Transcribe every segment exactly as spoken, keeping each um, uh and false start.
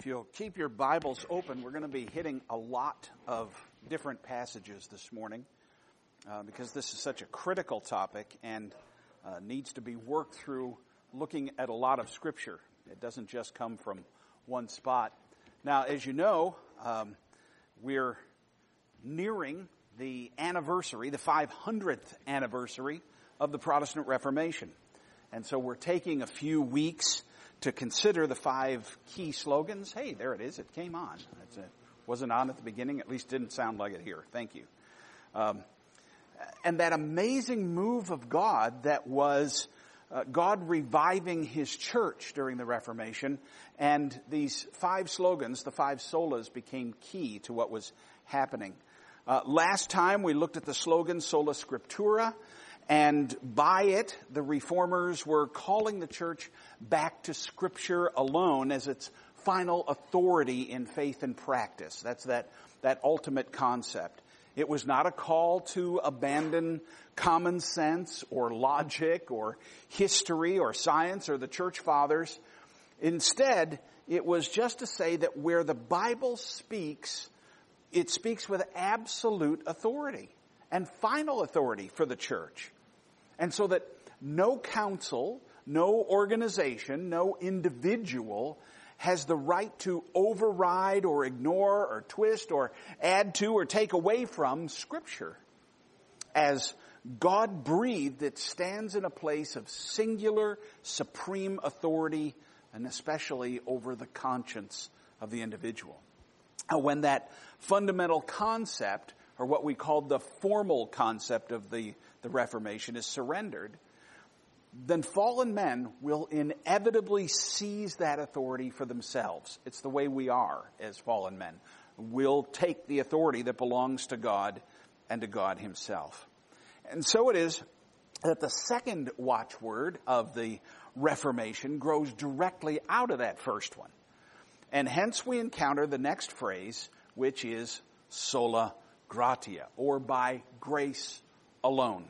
If you'll keep your Bibles open, we're going to be hitting a lot of different passages this morning uh, because this is such a critical topic and uh, needs to be worked through looking at a lot of Scripture. It doesn't just come from one spot. Now, as you know, um, we're nearing the anniversary, the five hundredth anniversary of the Protestant Reformation. And so we're taking a few weeks to consider the five key slogans. Hey, there it is. It came on. It wasn't on at the beginning. At least didn't sound like it here. Thank you. Um, and that amazing move of God that was uh, God reviving His church during the Reformation. And these five slogans, the five solas, became key to what was happening. Uh, last time we looked at the slogan Sola Scriptura. And by it, the Reformers were calling the church back to Scripture alone as its final authority in faith and practice. That's that, that ultimate concept. It was not a call to abandon common sense or logic or history or science or the church fathers. Instead, it was just to say that where the Bible speaks, it speaks with absolute authority and final authority for the church. And so that no council, no organization, no individual has the right to override or ignore or twist or add to or take away from Scripture. As God breathed, it stands in a place of singular, supreme authority, and especially over the conscience of the individual. And when that fundamental concept, or what we call the formal concept of the, the Reformation, is surrendered, then fallen men will inevitably seize that authority for themselves. It's the way we are as fallen men. We'll take the authority that belongs to God and to God Himself. And so it is that the second watchword of the Reformation grows directly out of that first one. And hence we encounter the next phrase, which is sola gratia, or by grace alone.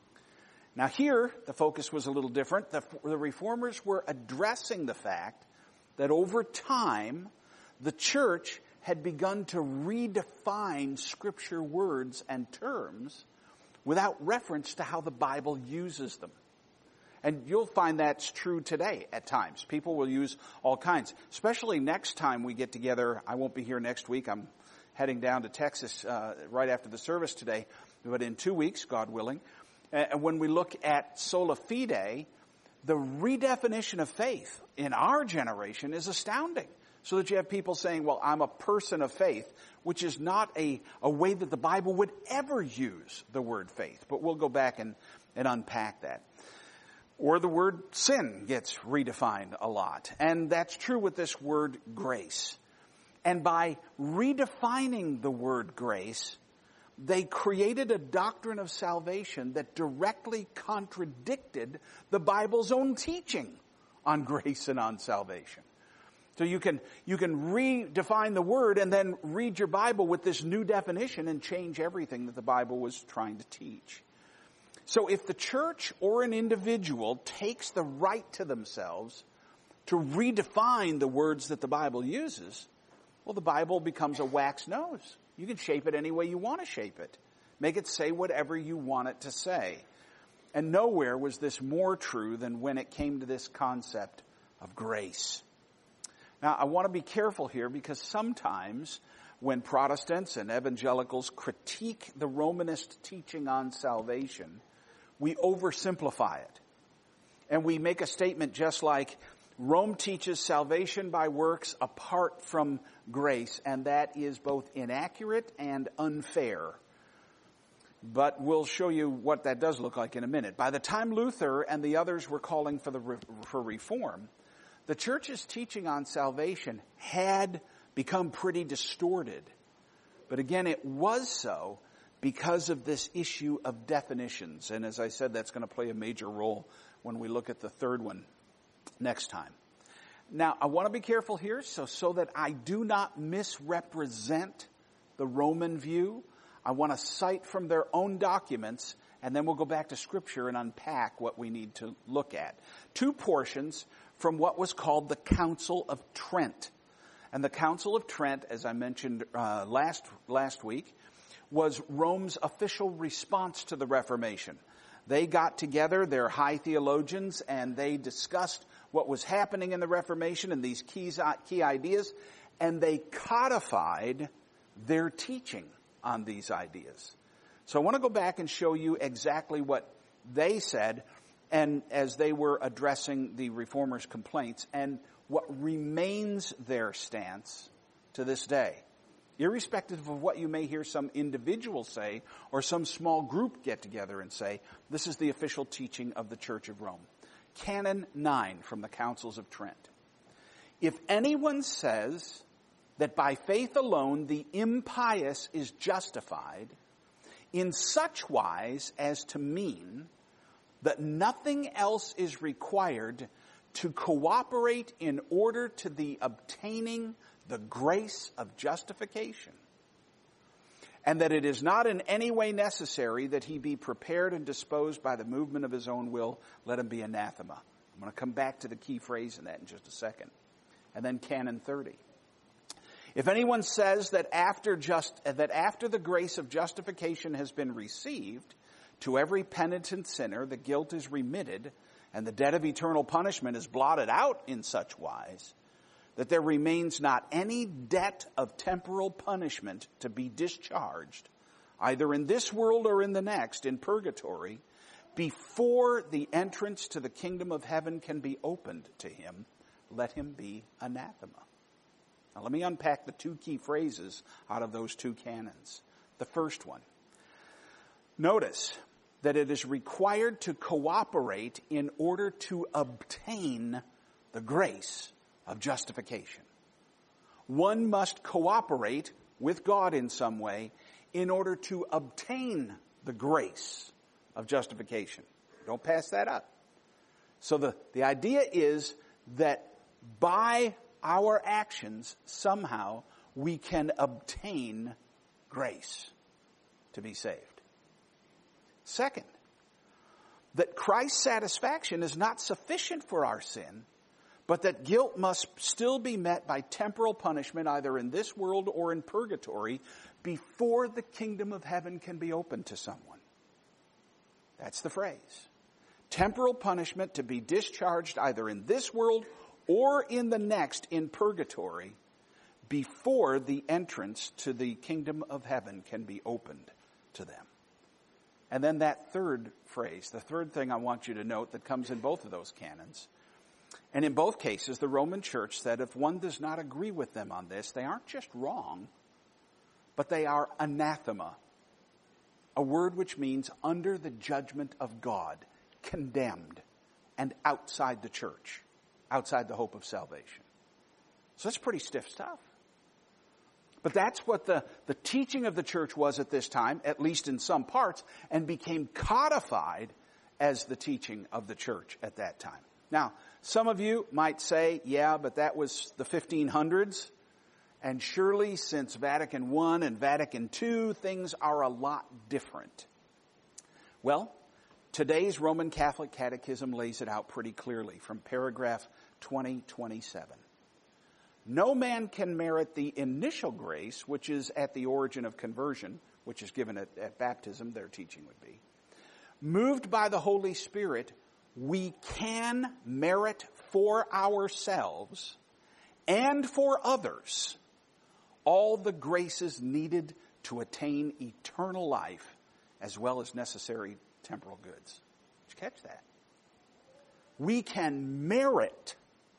Now here, the focus was a little different. The, the Reformers were addressing the fact that over time, the church had begun to redefine Scripture words and terms without reference to how the Bible uses them. And you'll find that's true today at times. People will use all kinds, especially next time we get together. I won't be here next week. I'm heading down to Texas uh, right after the service today, but in two weeks, God willing. And when we look at sola fide, the redefinition of faith in our generation is astounding. So that you have people saying, well, I'm a person of faith, which is not a, a way that the Bible would ever use the word faith. But we'll go back and, and unpack that. Or the word sin gets redefined a lot. And that's true with this word grace. And by redefining the word grace, they created a doctrine of salvation that directly contradicted the Bible's own teaching on grace and on salvation. So you can, you can redefine the word and then read your Bible with this new definition and change everything that the Bible was trying to teach. So if the church or an individual takes the right to themselves to redefine the words that the Bible uses, well, the Bible becomes a wax nose. You can shape it any way you want to shape it. Make it say whatever you want it to say. And nowhere was this more true than when it came to this concept of grace. Now, I want to be careful here because sometimes when Protestants and evangelicals critique the Romanist teaching on salvation, we oversimplify it. And we make a statement just like, Rome teaches salvation by works apart from grace, and that is both inaccurate and unfair. But we'll show you what that does look like in a minute. By the time Luther and the others were calling for the for reform, the church's teaching on salvation had become pretty distorted. But again, it was so because of this issue of definitions. And as I said, that's going to play a major role when we look at the third one next time. Now, I want to be careful here so, so that I do not misrepresent the Roman view. I want to cite from their own documents, and then we'll go back to Scripture and unpack what we need to look at. Two portions from what was called the Council of Trent. And the Council of Trent, as I mentioned uh, last last week, was Rome's official response to the Reformation. They got together, their high theologians, and they discussed what was happening in the Reformation and these key, key ideas, and they codified their teaching on these ideas. So I want to go back and show you exactly what they said, and as they were addressing the Reformers' complaints, and what remains their stance to this day. Irrespective of what you may hear some individual say or some small group get together and say, this is the official teaching of the Church of Rome. Canon nine from the Councils of Trent. If anyone says that by faith alone the impious is justified in such wise as to mean that nothing else is required to cooperate in order to the obtaining the grace of justification, and that it is not in any way necessary that he be prepared and disposed by the movement of his own will, let him be anathema. I'm going to come back to the key phrase in that in just a second. And then Canon thirty. If anyone says that after just that after the grace of justification has been received, to every penitent sinner the guilt is remitted, and the debt of eternal punishment is blotted out in such wise that there remains not any debt of temporal punishment to be discharged, either in this world or in the next, in purgatory, before the entrance to the kingdom of heaven can be opened to him, let him be anathema. Now let me unpack the two key phrases out of those two canons. The first one. Notice that it is required to cooperate in order to obtain the grace of justification. One must cooperate with God in some way in order to obtain the grace of justification. Don't pass that up. So the, the idea is that by our actions, somehow, we can obtain grace to be saved. Second, that Christ's satisfaction is not sufficient for our sin, but that guilt must still be met by temporal punishment, either in this world or in purgatory, before the kingdom of heaven can be opened to someone. That's the phrase. Temporal punishment to be discharged either in this world or in the next, in purgatory, before the entrance to the kingdom of heaven can be opened to them. And then that third phrase, the third thing I want you to note that comes in both of those canons. And in both cases, the Roman Church said if one does not agree with them on this, they aren't just wrong, but they are anathema. A word which means under the judgment of God, condemned, and outside the church, outside the hope of salvation. So that's pretty stiff stuff. But that's what the, the teaching of the church was at this time, at least in some parts, and became codified as the teaching of the church at that time. Now, some of you might say, yeah, but that was the fifteen hundreds, and surely since Vatican One and Vatican Two, things are a lot different. Well, today's Roman Catholic Catechism lays it out pretty clearly from paragraph twenty twenty-seven. No man can merit the initial grace, which is at the origin of conversion, which is given at, at baptism, their teaching would be. Moved by the Holy Spirit, we can merit for ourselves and for others all the graces needed to attain eternal life as well as necessary temporal goods. Did you catch that? We can merit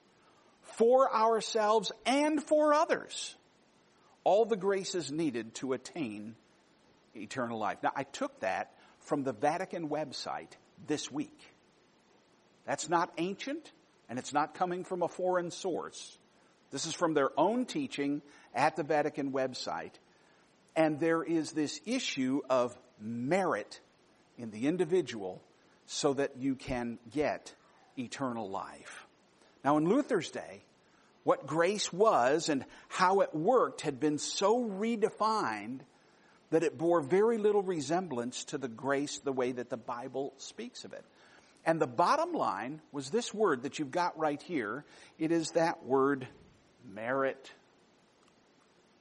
for ourselves and for others all the graces needed to attain eternal life. Now, I took that from the Vatican website this week. That's not ancient, and it's not coming from a foreign source. This is from their own teaching at the Vatican website. And there is this issue of merit in the individual so that you can get eternal life. Now, in Luther's day, what grace was and how it worked had been so redefined that it bore very little resemblance to the grace the way that the Bible speaks of it. And the bottom line was this word that you've got right here. It is that word merit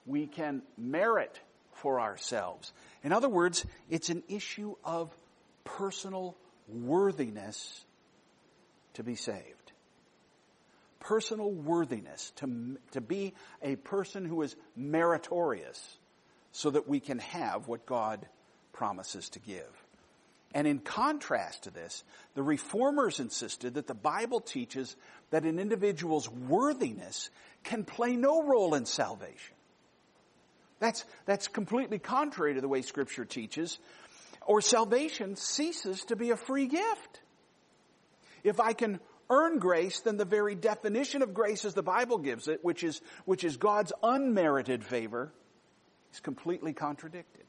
we can merit for ourselves. In other words, it's an issue of personal worthiness to be saved. Personal worthiness, to, to be a person who is meritorious so that we can have what God promises to give. And in contrast to this, the Reformers insisted that the Bible teaches that an individual's worthiness can play no role in salvation. That's, that's completely contrary to the way Scripture teaches, or salvation ceases to be a free gift. If I can earn grace, then the very definition of grace as the Bible gives it, which is, which is God's unmerited favor, is completely contradicted.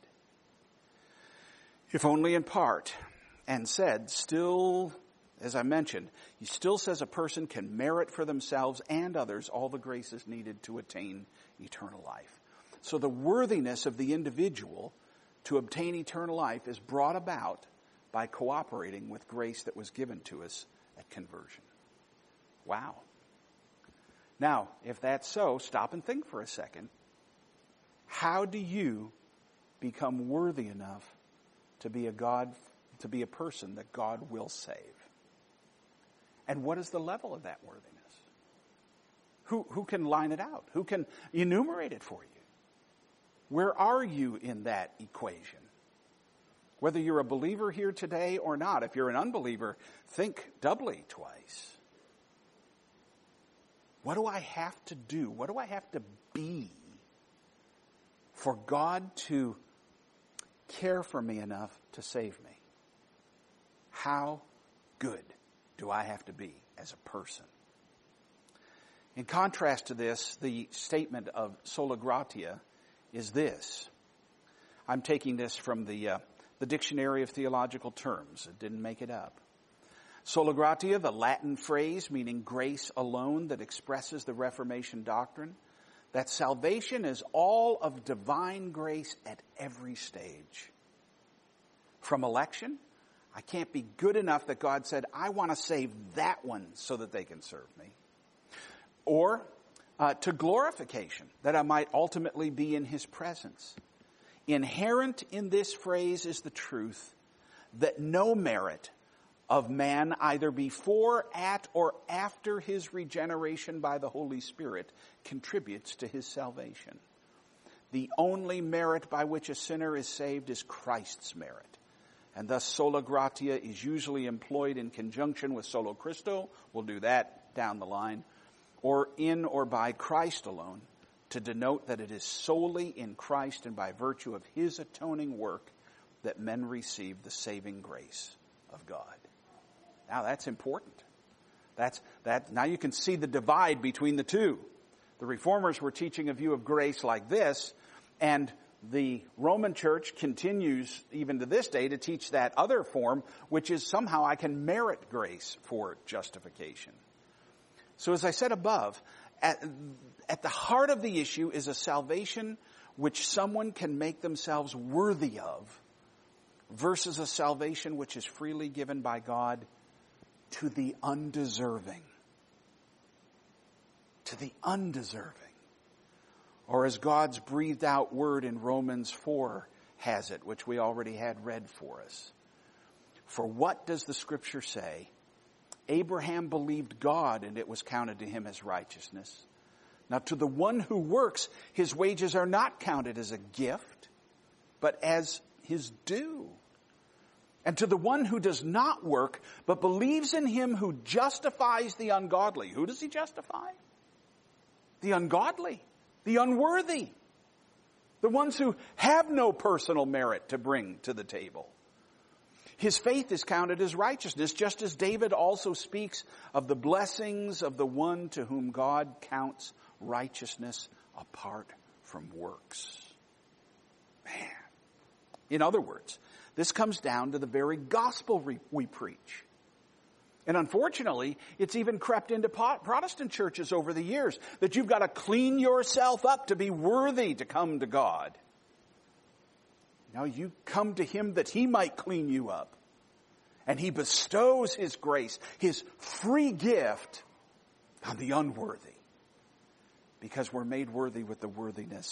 If only in part, and said, still, as I mentioned, he still says a person can merit for themselves and others all the graces needed to attain eternal life. So the worthiness of the individual to obtain eternal life is brought about by cooperating with grace that was given to us at conversion. Wow. Now, if that's so, stop and think for a second. How do you become worthy enough to be a God, to be a person that God will save? And what is the level of that worthiness? Who, who can line it out? Who can enumerate it for you? Where are you in that equation? Whether you're a believer here today or not, if you're an unbeliever, think doubly twice. What do I have to do? What do I have to be for God to care for me enough to save me? How good do I have to be as a person? In contrast to this, the statement of sola gratia is this. I'm taking this from the uh, the Dictionary of Theological Terms. It didn't make it up. Sola gratia, the Latin phrase meaning grace alone that expresses the Reformation doctrine, that salvation is all of divine grace at every stage. From election, I can't be good enough that God said, I want to save that one so that they can serve me. Or uh, to glorification, that I might ultimately be in his presence. Inherent in this phrase is the truth that no merit of man, either before, at, or after his regeneration by the Holy Spirit, contributes to his salvation. The only merit by which a sinner is saved is Christ's merit. And thus sola gratia is usually employed in conjunction with solo Christo. We'll do that down the line. Or in or by Christ alone, to denote that it is solely in Christ and by virtue of his atoning work that men receive the saving grace of God. Now that's important. That's that. Now you can see the divide between the two. The Reformers were teaching a view of grace like this, and the Roman Church continues even to this day to teach that other form, which is somehow I can merit grace for justification. So as I said above, at, at the heart of the issue is a salvation which someone can make themselves worthy of versus a salvation which is freely given by God to the undeserving. To the undeserving. Or as God's breathed out word in Romans four has it, which we already had read for us. For what does the Scripture say? Abraham believed God, and it was counted to him as righteousness. Now to the one who works, his wages are not counted as a gift, but as his due. And to the one who does not work, but believes in him who justifies the ungodly. Who does he justify? The ungodly, the unworthy, the ones who have no personal merit to bring to the table. His faith is counted as righteousness, just as David also speaks of the blessings of the one to whom God counts righteousness apart from works. Man. In other words, this comes down to the very gospel we, we preach. And unfortunately, it's even crept into Protestant churches over the years that you've got to clean yourself up to be worthy to come to God. Now you come to him that he might clean you up. And he bestows his grace, his free gift on the unworthy. Because we're made worthy with the worthiness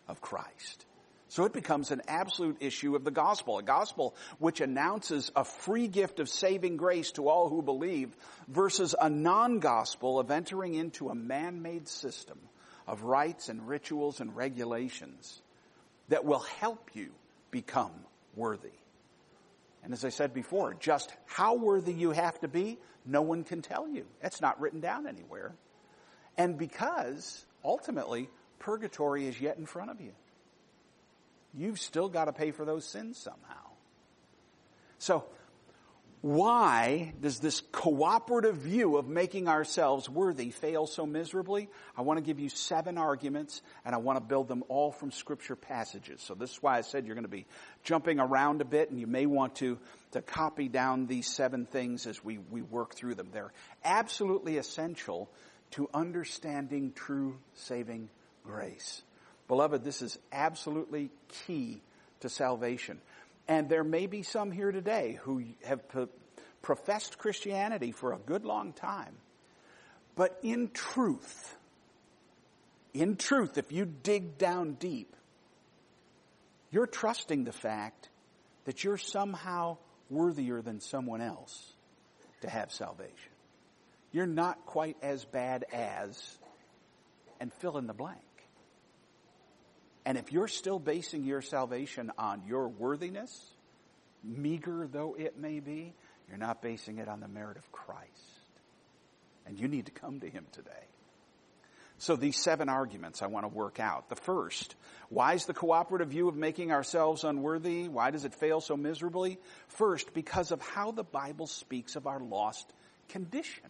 of Christ. So it becomes an absolute issue of the gospel, a gospel which announces a free gift of saving grace to all who believe versus a non-gospel of entering into a man-made system of rites and rituals and regulations that will help you become worthy. And as I said before, just how worthy you have to be, no one can tell you. It's not written down anywhere. And because, ultimately, purgatory is yet in front of you. You've still got to pay for those sins somehow. So, why does this cooperative view of making ourselves worthy fail so miserably? I want to give you seven arguments, and I want to build them all from Scripture passages. So this is why I said you're going to be jumping around a bit, and you may want to, to copy down these seven things as we, we work through them. They're absolutely essential to understanding true saving grace. Beloved, this is absolutely key to salvation. And there may be some here today who have p- professed Christianity for a good long time. But in truth, in truth, if you dig down deep, you're trusting the fact that you're somehow worthier than someone else to have salvation. You're not quite as bad as, and fill in the blank. And if you're still basing your salvation on your worthiness, meager though it may be, you're not basing it on the merit of Christ. And you need to come to Him today. So these seven arguments I want to work out. The first, why is the cooperative view of making ourselves unworthy? Why does it fail so miserably? First, because of how the Bible speaks of our lost condition.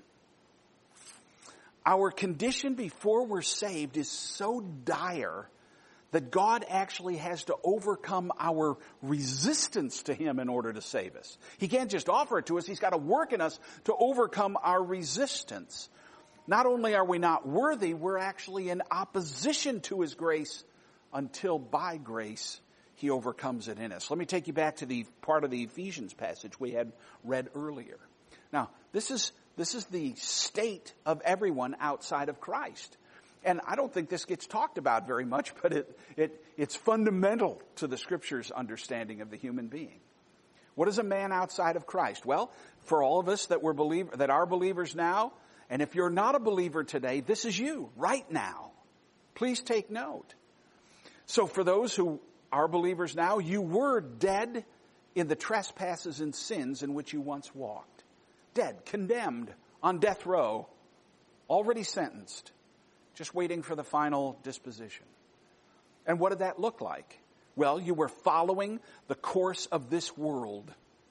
Our condition before we're saved is so dire that God actually has to overcome our resistance to Him in order to save us. He can't just offer it to us. He's got to work in us to overcome our resistance. Not only are we not worthy, we're actually in opposition to His grace until by grace He overcomes it in us. Let me take you back to the part of the Ephesians passage we had read earlier. Now, this is, this is the state of everyone outside of Christ. And I don't think this gets talked about very much, but it, it, it's fundamental to the Scripture's understanding of the human being. What is a man outside of Christ? Well, for all of us that we're believer, that are believers now, and if you're not a believer today, this is you right now. Please take note. So for those who are believers now, you were dead in the trespasses and sins in which you once walked. Dead, condemned, on death row, already sentenced. Just waiting for the final disposition. And what did that look like? Well, you were following the course of this world.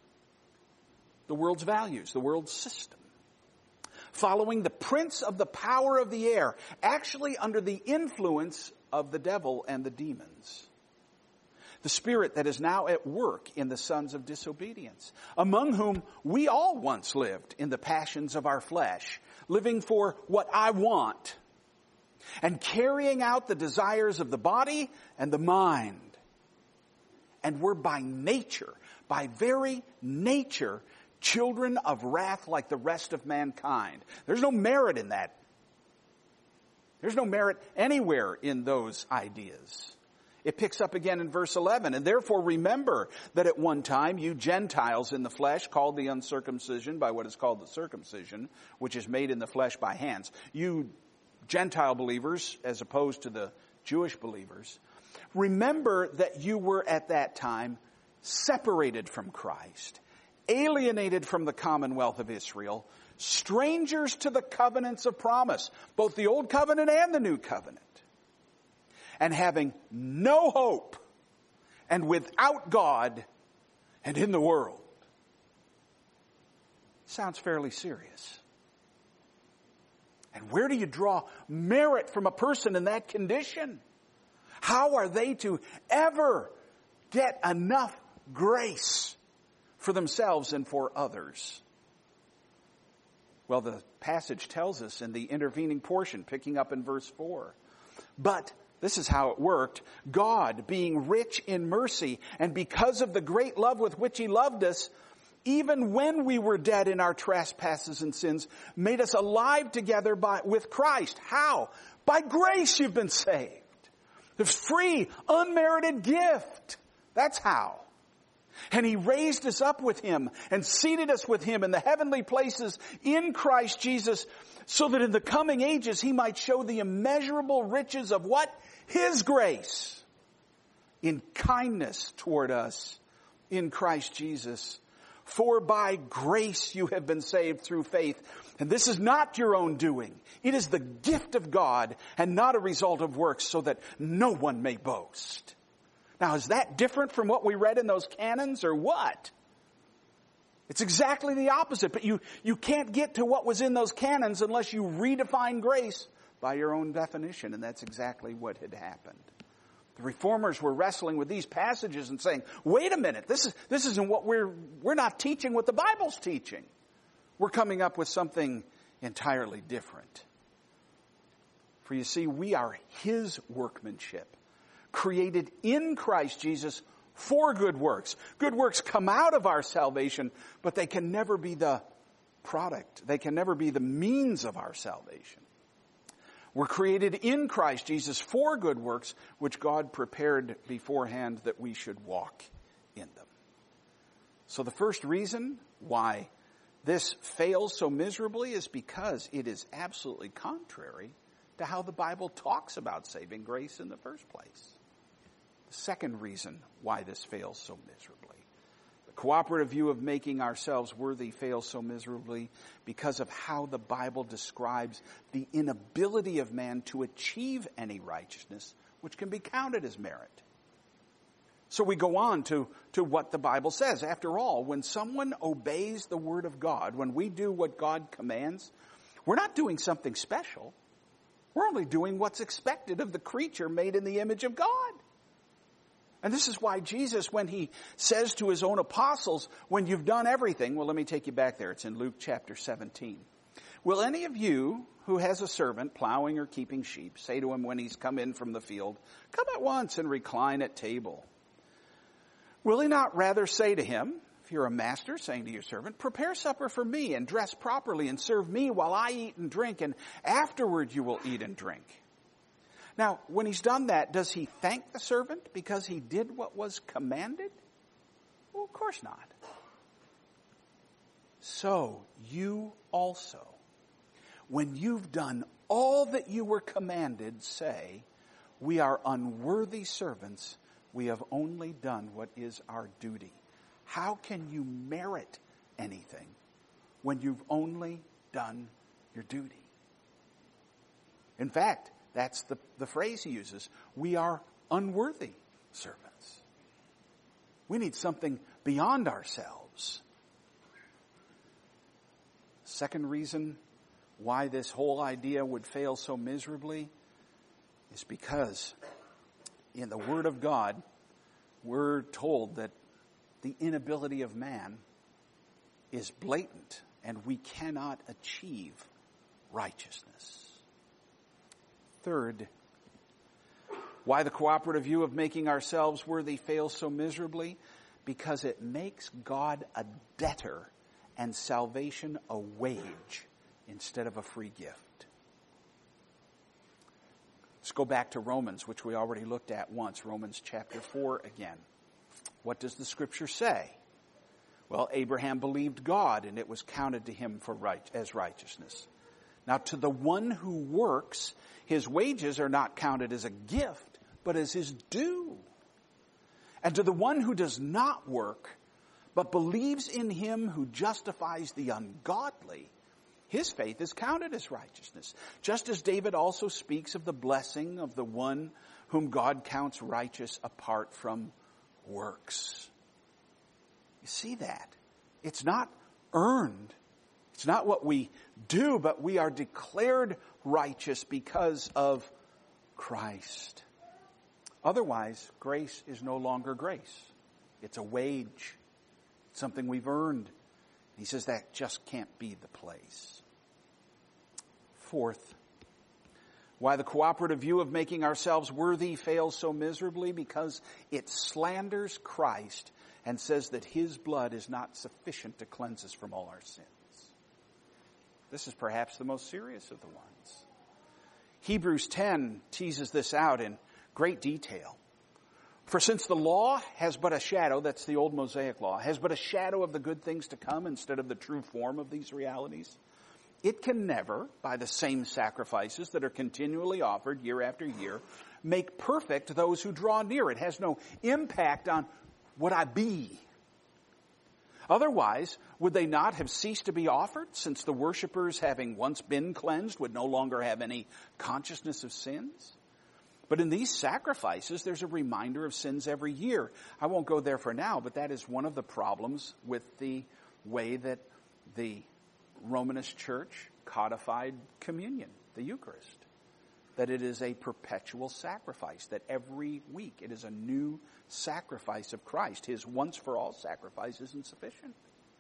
The world's values, the world's system. Following the prince of the power of the air, actually under the influence of the devil and the demons. The spirit that is now at work in the sons of disobedience, among whom we all once lived in the passions of our flesh, living for what I want, and carrying out the desires of the body and the mind. And we're by nature, by very nature, children of wrath like the rest of mankind. There's no merit in that. There's no merit anywhere in those ideas. It picks up again in verse eleven. And therefore remember that at one time you Gentiles in the flesh, called the uncircumcision by what is called the circumcision, which is made in the flesh by hands. You Gentile believers, as opposed to the Jewish believers, remember that you were at that time separated from Christ, alienated from the commonwealth of Israel, strangers to the covenants of promise, both the old covenant and the new covenant, and having no hope, and without God, and in the world. Sounds fairly serious. And where do you draw merit from a person in that condition? How are they to ever get enough grace for themselves and for others? Well, the passage tells us in the intervening portion, picking up in verse four. But this is how it worked. God, being rich in mercy, and because of the great love with which He loved us, even when we were dead in our trespasses and sins, made us alive together by, with Christ. How? By grace you've been saved. The free, unmerited gift. That's how. And he raised us up with him and seated us with him in the heavenly places in Christ Jesus, so that in the coming ages he might show the immeasurable riches of what? His grace in kindness toward us in Christ Jesus. For by grace you have been saved through faith. And this is not your own doing. It is the gift of God and not a result of works, so that no one may boast. Now, is that different from what we read in those canons or what? It's exactly the opposite, but you, you can't get to what was in those canons unless you redefine grace by your own definition, and that's exactly what had happened. The reformers were wrestling with these passages and saying, wait a minute, this is, this isn't what we're, we're not teaching what the Bible's teaching. We're coming up with something entirely different. For you see, we are his workmanship, created in Christ Jesus for good works. Good works come out of our salvation, but they can never be the product. They can never be the means of our salvation. We're created in Christ Jesus for good works, which God prepared beforehand that we should walk in them. So the first reason why this fails so miserably is because it is absolutely contrary to how the Bible talks about saving grace in the first place. The second reason why this fails so miserably, the cooperative view of making ourselves worthy fails so miserably because of how the Bible describes the inability of man to achieve any righteousness which can be counted as merit. So we go on to, to what the Bible says. After all, when someone obeys the Word of God, when we do what God commands, we're not doing something special. We're only doing what's expected of the creature made in the image of God. And this is why Jesus, when he says to his own apostles, when you've done everything, well, let me take you back there. It's in Luke chapter seventeen. Will any of you who has a servant plowing or keeping sheep say to him when he's come in from the field, come at once and recline at table? Will he not rather say to him, if you're a master, saying to your servant, prepare supper for me and dress properly and serve me while I eat and drink, and afterward you will eat and drink? Now, when he's done that, does he thank the servant because he did what was commanded? Well, of course not. So you also, when you've done all that you were commanded, say, we are unworthy servants. We have only done what is our duty. How can you merit anything when you've only done your duty? In fact, that's the, the phrase he uses. We are unworthy servants. We need something beyond ourselves. Second reason why this whole idea would fail so miserably is because in the Word of God, we're told that the inability of man is blatant and we cannot achieve righteousness. Third, why the cooperative view of making ourselves worthy fails so miserably? Because it makes God a debtor and salvation a wage instead of a free gift. Let's go back to Romans, which we already looked at once. Romans chapter four again. What does the scripture say? Well, Abraham believed God, and it was counted to him for right, as righteousness. Now, to the one who works, his wages are not counted as a gift, but as his due. And to the one who does not work, but believes in him who justifies the ungodly, his faith is counted as righteousness. Just as David also speaks of the blessing of the one whom God counts righteous apart from works. You see that? It's not earned. It's not what we do, but we are declared righteous because of Christ. Otherwise, grace is no longer grace. It's a wage. It's something we've earned. He says that just can't be the place. Fourth, why the cooperative view of making ourselves worthy fails so miserably? Because it slanders Christ and says that his blood is not sufficient to cleanse us from all our sins. This is perhaps the most serious of the ones. Hebrews ten teases this out in great detail. For since the law has but a shadow, that's the old Mosaic law, has but a shadow of the good things to come instead of the true form of these realities, it can never, by the same sacrifices that are continually offered year after year, make perfect those who draw near. It has no impact on what I be. Otherwise, would they not have ceased to be offered, since the worshipers, having once been cleansed, would no longer have any consciousness of sins? But in these sacrifices, there's a reminder of sins every year. I won't go there for now, but that is one of the problems with the way that the Romanist Church codified communion, the Eucharist. That it is a perpetual sacrifice, that every week it is a new sacrifice of Christ. His once-for-all sacrifice isn't sufficient.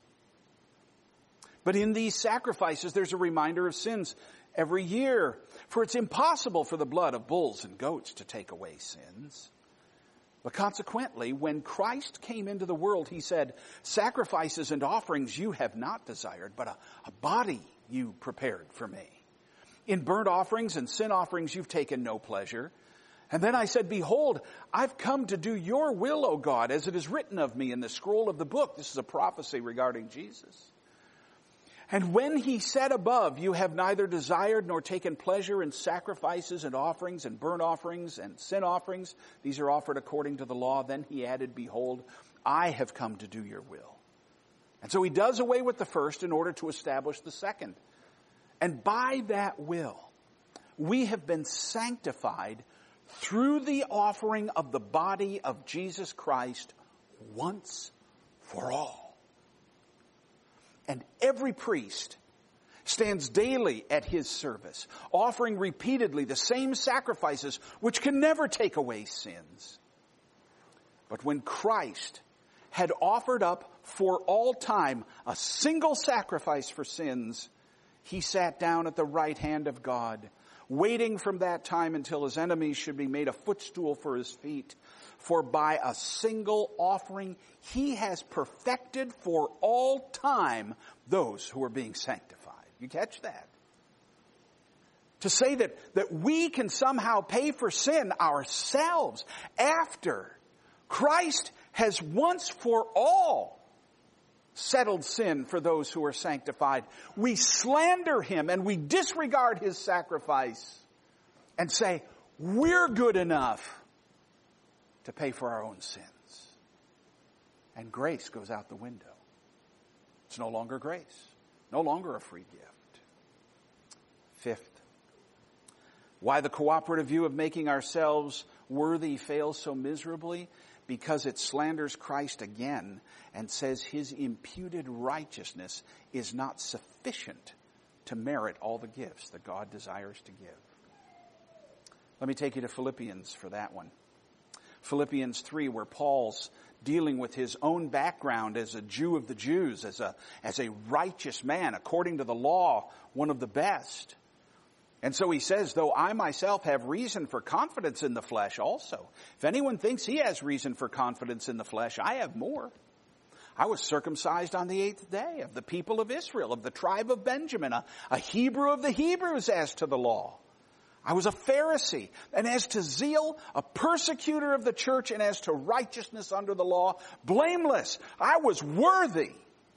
But in these sacrifices, there's a reminder of sins every year. For it's impossible for the blood of bulls and goats to take away sins. But consequently, when Christ came into the world, he said, sacrifices and offerings you have not desired, but a, a body you prepared for me. In burnt offerings and sin offerings you've taken no pleasure. And then I said, behold, I've come to do your will, O God, as it is written of me in the scroll of the book. This is a prophecy regarding Jesus. And when he said above, you have neither desired nor taken pleasure in sacrifices and offerings and burnt offerings and sin offerings, these are offered according to the law, then he added, behold, I have come to do your will. And so he does away with the first in order to establish the second. And by that will, we have been sanctified through the offering of the body of Jesus Christ once for all. And every priest stands daily at his service, offering repeatedly the same sacrifices which can never take away sins. But when Christ had offered up for all time a single sacrifice for sins, he sat down at the right hand of God, waiting from that time until his enemies should be made a footstool for his feet. For by a single offering, he has perfected for all time those who are being sanctified. You catch that? To say that, that we can somehow pay for sin ourselves after Christ has once for all settled sin for those who are sanctified. We slander him and we disregard his sacrifice and say, we're good enough to pay for our own sins. And grace goes out the window. It's no longer grace, no longer a free gift. Fifth, why the cooperative view of making ourselves worthy fails so miserably? Because it slanders Christ again and says his imputed righteousness is not sufficient to merit all the gifts that God desires to give. Let me take you to Philippians for that one. Philippians three, where Paul's dealing with his own background as a Jew of the Jews, as a, as a righteous man, according to the law, one of the best. And so he says, though I myself have reason for confidence in the flesh also. If anyone thinks he has reason for confidence in the flesh, I have more. I was circumcised on the eighth day, of the people of Israel, of the tribe of Benjamin, a, a Hebrew of the Hebrews as to the law. I was a Pharisee, and as to zeal, a persecutor of the church, and as to righteousness under the law, blameless. I was worthy.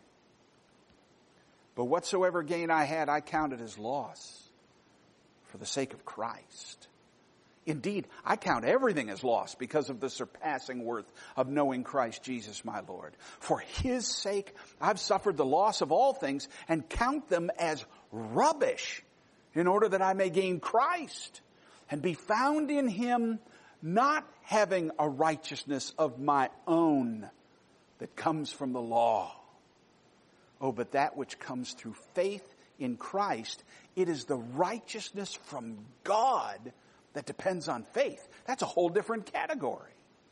But whatsoever gain I had, I counted as loss for the sake of Christ. Indeed, I count everything as loss because of the surpassing worth of knowing Christ Jesus my Lord. For his sake, I've suffered the loss of all things and count them as rubbish in order that I may gain Christ and be found in him, not having a righteousness of my own that comes from the law. Oh, but that which comes through faith in Christ, it is the righteousness from God that depends on faith. That's a whole different category.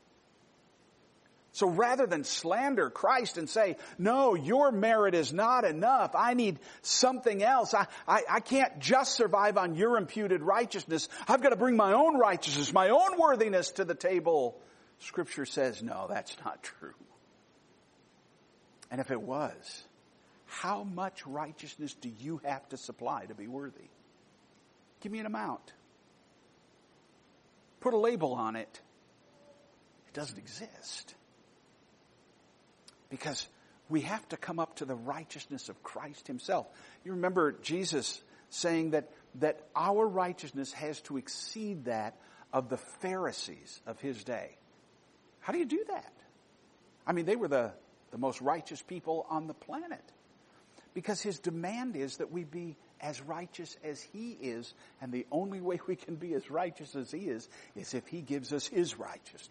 So rather than slander Christ and say, no, your merit is not enough, I need something else, I, I, I can't just survive on your imputed righteousness, I've got to bring my own righteousness, my own worthiness to the table. Scripture says, no, that's not true. And if it was, how much righteousness do you have to supply to be worthy? Give me an amount. put a label on it, it doesn't exist. Because we have to come up to the righteousness of Christ himself. You remember Jesus saying that, that our righteousness has to exceed that of the Pharisees of his day. How do you do that? I mean, they were the, the most righteous people on the planet. Because his demand is that we be as righteous as he is. And the only way we can be as righteous as he is, is if he gives us his righteousness.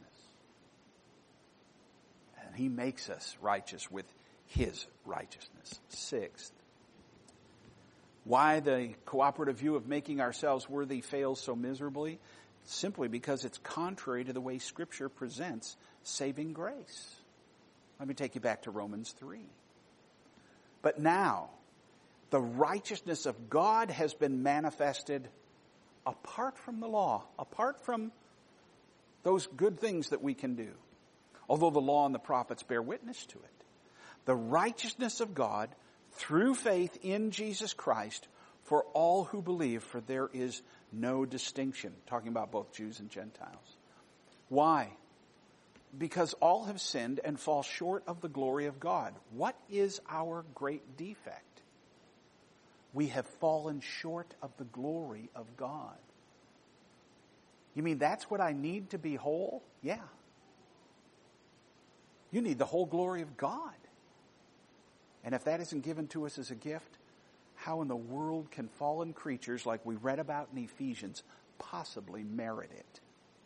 And he makes us righteous with his righteousness. Sixth, why the cooperative view of making ourselves worthy fails so miserably? Simply because it's contrary to the way Scripture presents saving grace. Let me take you back to Romans three. But now, the righteousness of God has been manifested apart from the law, apart from those good things that we can do. Although the law and the prophets bear witness to it. The righteousness of God through faith in Jesus Christ for all who believe, for there is no distinction. Talking about both Jews and Gentiles. Why? Because all have sinned and fall short of the glory of God. What is our great defect? We have fallen short of the glory of God. You mean that's what I need to be whole? Yeah. You need the whole glory of God. And if that isn't given to us as a gift, how in the world can fallen creatures like we read about in Ephesians possibly merit it?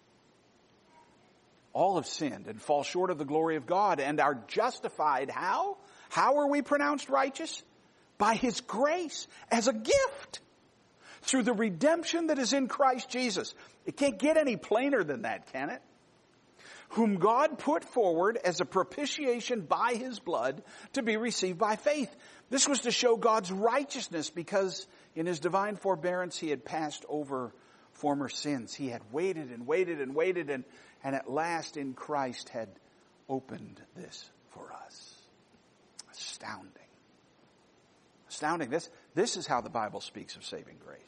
All have sinned and fall short of the glory of God and are justified. How? How are we pronounced righteous? By his grace as a gift through the redemption that is in Christ Jesus. It can't get any plainer than that, can it? Whom God put forward as a propitiation by his blood to be received by faith. This was to show God's righteousness because in his divine forbearance he had passed over former sins. He had waited and waited and waited and, and at last in Christ had opened this for us. Astounding. Astounding. This, this is how the Bible speaks of saving grace.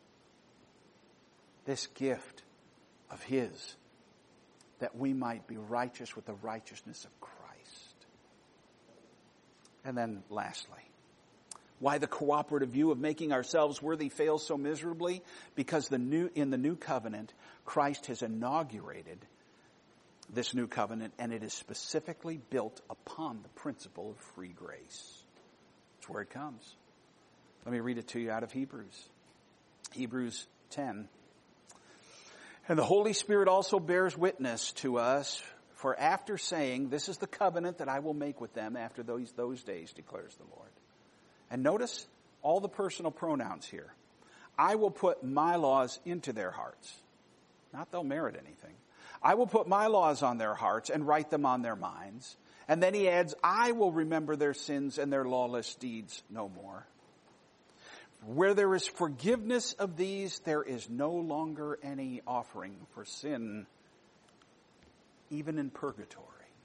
This gift of his, that we might be righteous with the righteousness of Christ. And then lastly, why the cooperative view of making ourselves worthy fails so miserably? Because the new, in the new covenant, Christ has inaugurated this new covenant, and it is specifically built upon the principle of free grace. That's where it comes. Let me read it to you out of Hebrews. Hebrews ten. And the Holy Spirit also bears witness to us, for after saying, this is the covenant that I will make with them after those, those days, declares the Lord. And notice all the personal pronouns here. I will put my laws into their hearts. Not they'll merit anything. I will put my laws on their hearts and write them on their minds. And then he adds, I will remember their sins and their lawless deeds no more. Where there is forgiveness of these, there is no longer any offering for sin, even in purgatory.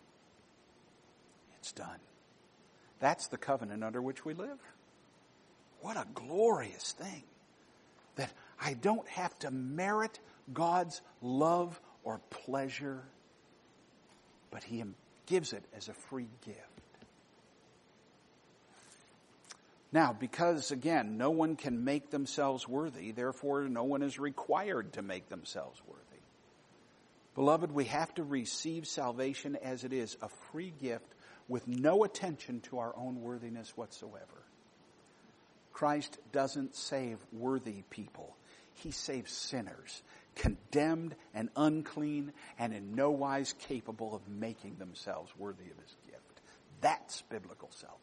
It's done. That's the covenant under which we live. What a glorious thing. That I don't have to merit God's love or pleasure, but he gives it as a free gift. Now, because, again, no one can make themselves worthy, therefore no one is required to make themselves worthy. Beloved, we have to receive salvation as it is, a free gift with no attention to our own worthiness whatsoever. Christ doesn't save worthy people. He saves sinners, condemned and unclean, and in no wise capable of making themselves worthy of his gift. That's biblical salvation.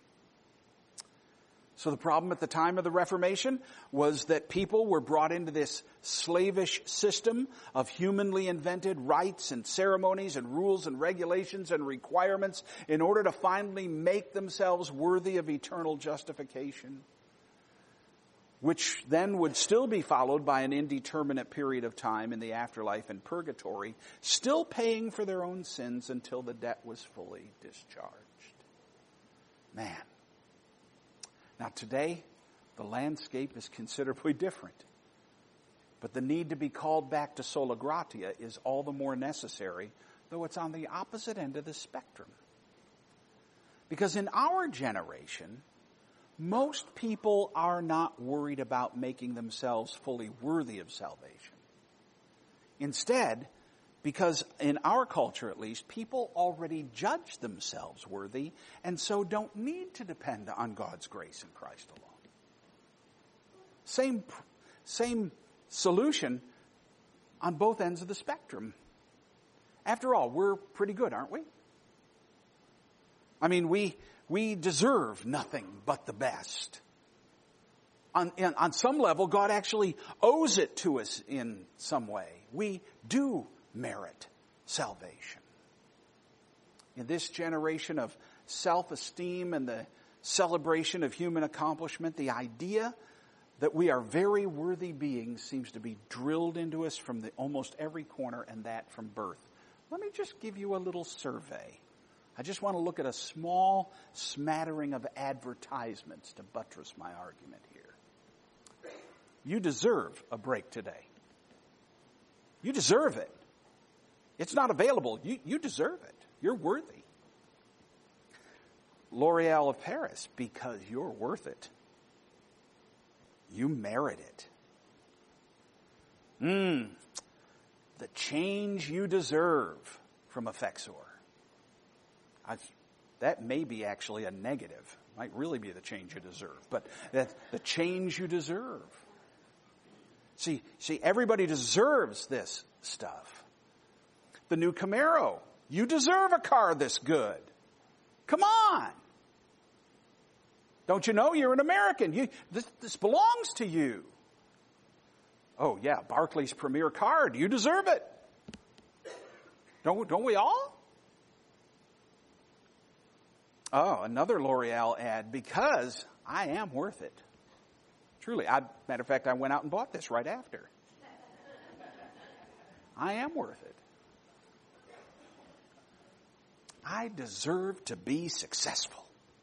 So the problem at the time of the Reformation was that people were brought into this slavish system of humanly invented rites and ceremonies and rules and regulations and requirements in order to finally make themselves worthy of eternal justification, which then would still be followed by an indeterminate period of time in the afterlife and purgatory, still paying for their own sins until the debt was fully discharged. Man. Now today, the landscape is considerably different. But the need to be called back to sola gratia is all the more necessary, though it's on the opposite end of the spectrum. Because in our generation, most people are not worried about making themselves fully worthy of salvation. Instead, because in our culture at least, people already judge themselves worthy and so don't need to depend on God's grace in Christ alone. Same, same solution on both ends of the spectrum. After all, we're pretty good, aren't we? I mean, we we deserve nothing but the best. On, in, on some level, God actually owes it to us in some way. We do merit salvation. In this generation of self-esteem and the celebration of human accomplishment, the idea that we are very worthy beings seems to be drilled into us from the, almost every corner, and that from birth. Let me just give you a little survey. I just want to look at a small smattering of advertisements to buttress my argument here. You deserve a break today. You deserve it. It's not available. You, you deserve it. You're worthy. L'Oreal of Paris, because you're worth it. You merit it. Mmm. The change you deserve from Effexor. I, that may be actually a negative. Might really be the change you deserve. But that the change you deserve. See, see, everybody deserves this stuff. The new Camaro. You deserve a car this good. Come on. Don't you know you're an American? You, this, this belongs to you. Oh yeah, Barclays Premier Card. You deserve it. Don't, don't we all? Oh, another L'Oreal ad. Because I am worth it. Truly. I, matter of fact, I went out and bought this right after. I am worth it. I deserve to be successful.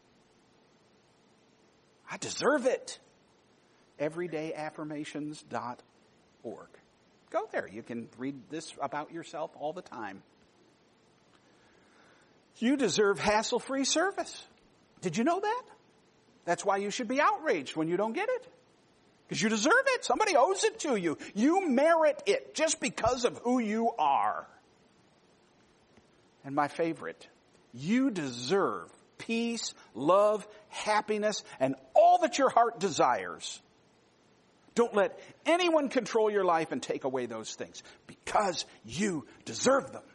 I deserve it. everyday affirmations dot org. Go there. You can read this about yourself all the time. You deserve hassle-free service. Did you know that? That's why you should be outraged when you don't get it. Because you deserve it. Somebody owes it to you. You merit it just because of who you are. And my favorite, you deserve peace, love, happiness, and all that your heart desires. Don't let anyone control your life and take away those things because you deserve them.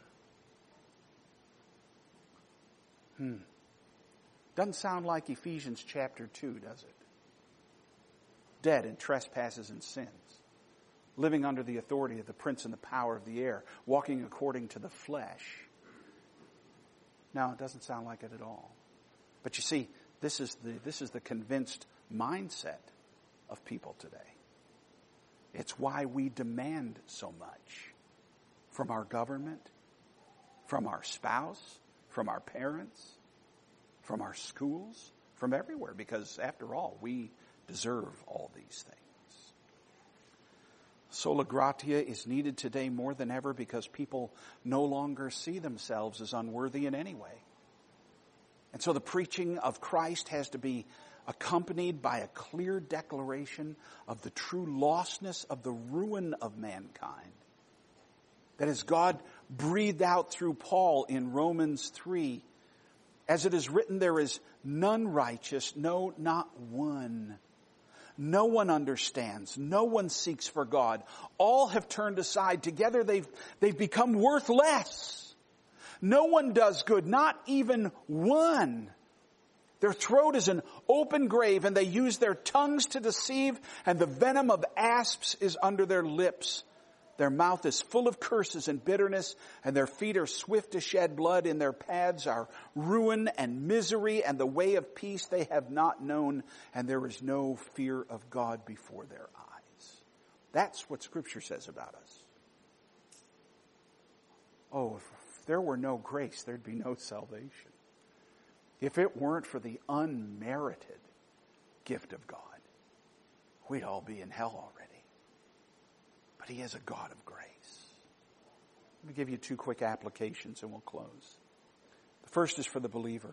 Hmm. Doesn't sound like Ephesians chapter two, does it? Dead in trespasses and sins, living under the authority of the prince and the power of the air, walking according to the flesh. No, it doesn't sound like it at all. But you see, this is the this is the convinced mindset of people today. It's why we demand so much from our government, from our spouse, from our parents, from our schools, from everywhere, because after all, we deserve all these things. Sola gratia is needed today more than ever because people no longer see themselves as unworthy in any way. And so the preaching of Christ has to be accompanied by a clear declaration of the true lostness of the ruin of mankind. That as God breathed out through Paul in Romans three, as it is written, there is none righteous, no, not one. No one understands. No one seeks for God. All have turned aside. Together they've, they've become worthless. No one does good, not even one. Their throat is an open grave, and they use their tongues to deceive, and the venom of asps is under their lips. Their mouth is full of curses and bitterness, and their feet are swift to shed blood. In their paths are ruin and misery, and the way of peace they have not known, and there is no fear of God before their eyes. That's what Scripture says about us. Oh, if there were no grace, there'd be no salvation. If it weren't for the unmerited gift of God, we'd all be in hell already. but he is a God of grace. Let me give you two quick applications and we'll close. The first is for the believer.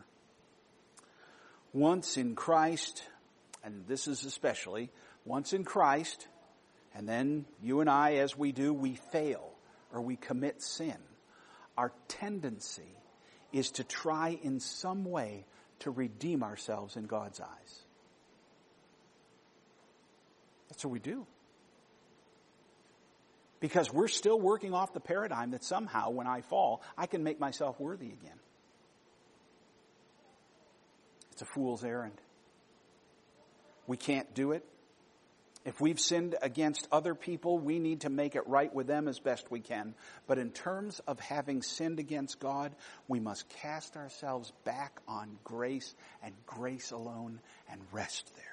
Once in Christ, and this is especially, once in Christ, and then you and I, as we do, we fail or we commit sin. Our tendency is to try in some way to redeem ourselves in God's eyes. That's what we do. Because we're still working off the paradigm that somehow when I fall, I can make myself worthy again. It's a fool's errand. We can't do it. If we've sinned against other people, we need to make it right with them as best we can. But in terms of having sinned against God, we must cast ourselves back on grace and grace alone and rest there.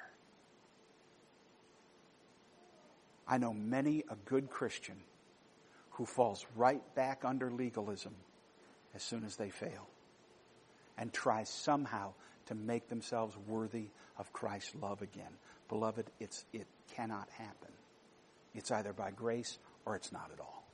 I know many a good Christian who falls right back under legalism as soon as they fail and tries somehow to make themselves worthy of Christ's love again. Beloved, it's, it cannot happen. It's either by grace or it's not at all.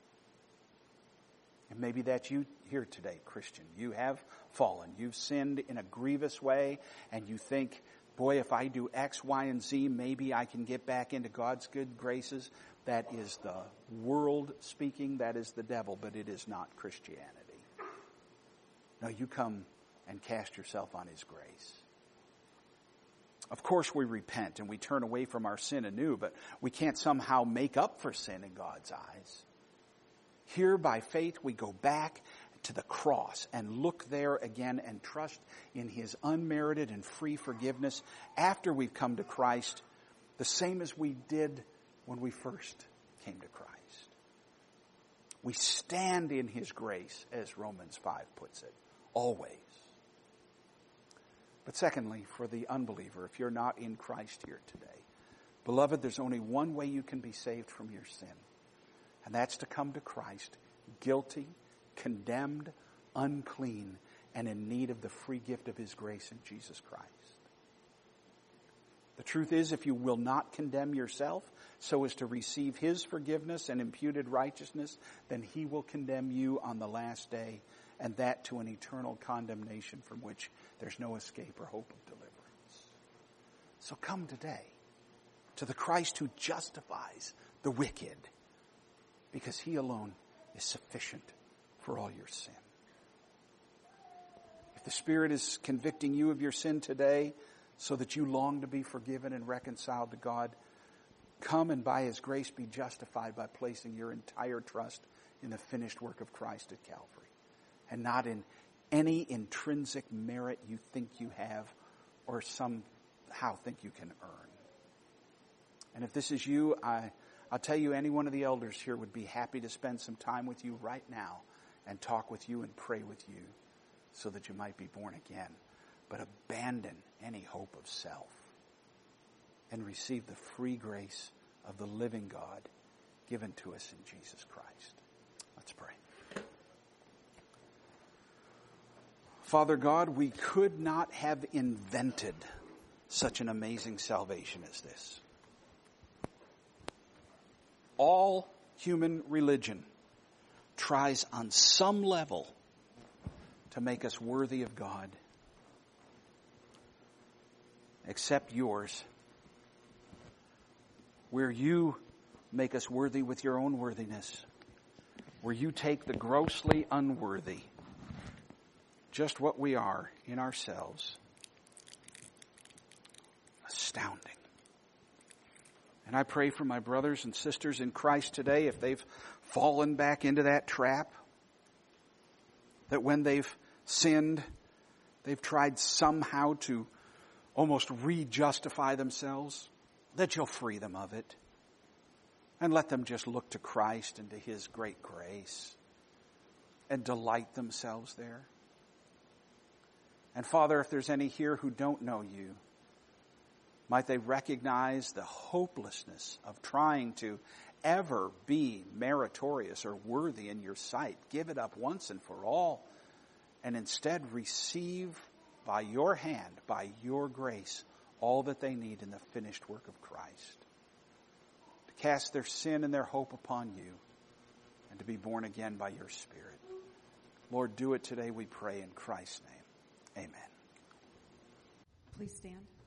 And maybe that's you here today, Christian. You have fallen. You've sinned in a grievous way, and you think, boy, if I do X, Y, and Z, maybe I can get back into God's good graces. That is the world speaking. That is the devil, but it is not Christianity. No, you come and cast yourself on his grace. Of course we repent and we turn away from our sin anew, but we can't somehow make up for sin in God's eyes. Here by faith we go back to the cross and look there again and trust in his unmerited and free forgiveness after we've come to Christ, the same as we did when we first came to Christ. We stand in his grace, as Romans five puts it, always. But secondly, for the unbeliever, if you're not in Christ here today, beloved, there's only one way you can be saved from your sin, and that's to come to Christ guilty, condemned, unclean, and in need of the free gift of his grace in Jesus Christ. The truth is, if you will not condemn yourself so as to receive his forgiveness and imputed righteousness, then he will condemn you on the last day, and that to an eternal condemnation from which there's no escape or hope of deliverance. So come today to the Christ who justifies the wicked, because he alone is sufficient for all your sin. If the Spirit is convicting you of your sin today so that you long to be forgiven and reconciled to God, come and by his grace be justified by placing your entire trust in the finished work of Christ at Calvary, and not in any intrinsic merit you think you have or somehow think you can earn. And if this is you, I, I'll tell you, any one of the elders here would be happy to spend some time with you right now and talk with you and pray with you so that you might be born again. But abandon any hope of self and receive the free grace of the living God given to us in Jesus Christ. Let's pray. Father God, we could not have invented such an amazing salvation as this. All human religion tries on some level to make us worthy of God, except yours, where you make us worthy with your own worthiness, where you take the grossly unworthy, just what we are in ourselves. Astounding. And I pray for my brothers and sisters in Christ today, if they've fallen back into that trap, that when they've sinned, they've tried somehow to almost re-justify themselves, that you'll free them of it. And let them just look to Christ and to his great grace and delight themselves there. And Father, if there's any here who don't know you, might they recognize the hopelessness of trying to ever be meritorious or worthy in your sight. Give it up once and for all, and instead receive by your hand, by your grace, all that they need in the finished work of Christ. To cast their sin and their hope upon you, and to be born again by your Spirit. Lord, do it today, we pray in Christ's name. Amen. Please stand.